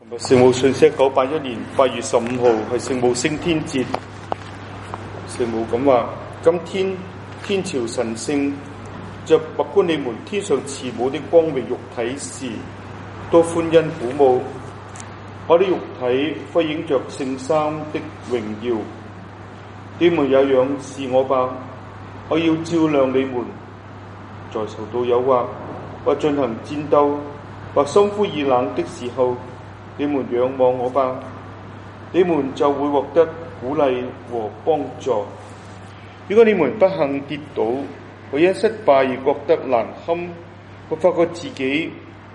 聖母信息1981年8月15號係聖母升天節。聖母咁話：今天天朝神聖着默觀你們天上慈母的光榮肉體時，都歡欣鼓舞。我的肉體輝映着聖三的榮耀，你們也仰視我吧。我要照亮你們，在受到誘惑或進行戰鬥或心灰意冷的時候，你們仰望我吧，你們就會獲得鼓勵和幫助。如果你們不幸跌倒，或因失敗而覺得難堪，或發覺自己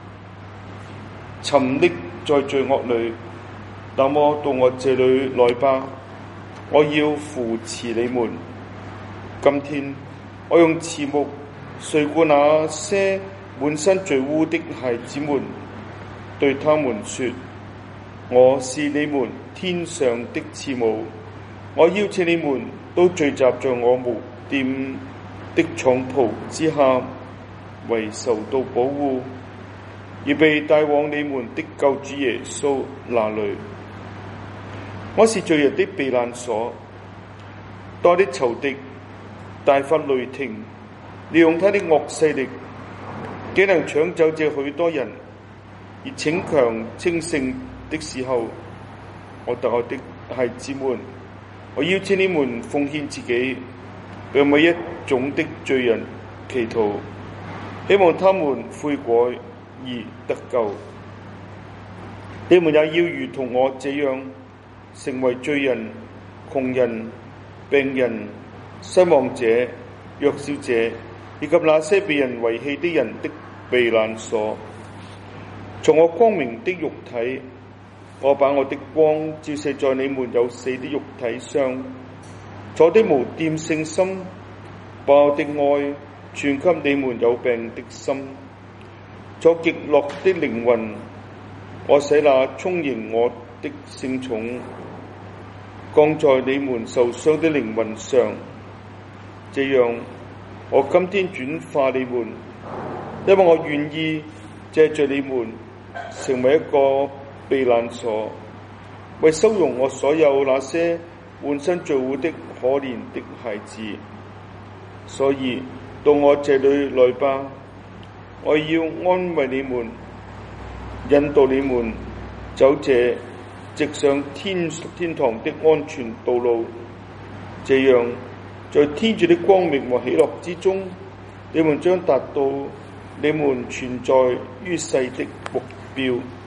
沉溺在罪惡裏，那麼到我這裏來吧，我要扶持你們。今天我用慈目垂顧那些滿身罪污的孩子們，對他們說：我是你們天上的慈母，我邀請你們都聚集在我無玷的敞袍之下，為受到保護而被帶往你們的救主耶穌那裏。我是罪人的避難所，當的仇敵大發雷霆，利用他的惡勢力，竟能搶走這許多人而逞強稱勝的時候，我特愛的孩子們，我邀請你們奉獻自己，為每一種的罪人祈禱，希望他們悔改而得救。你們也要如同我這樣，成為罪人、窮人、病人、失望者、弱小者，以及那些被人遺棄的人的避難所。從我光明的肉體，我把我的光照射在你們有死的肉體上，我的無玷聖心，把我的愛傳給你們有病的心。我極樂的靈魂，我使那充盈我的聖寵降在你們受傷的靈魂上，這樣我今天轉化你們，因為我願意借着你們成為一個避難所，為收容我所有那些滿身罪污的可憐的孩子。所以到我這裏來吧，我要安慰你們，引導你們走這直上天堂的安全道路。這樣在天主的光明和喜樂之中，你們將達到你們存在於世的目標。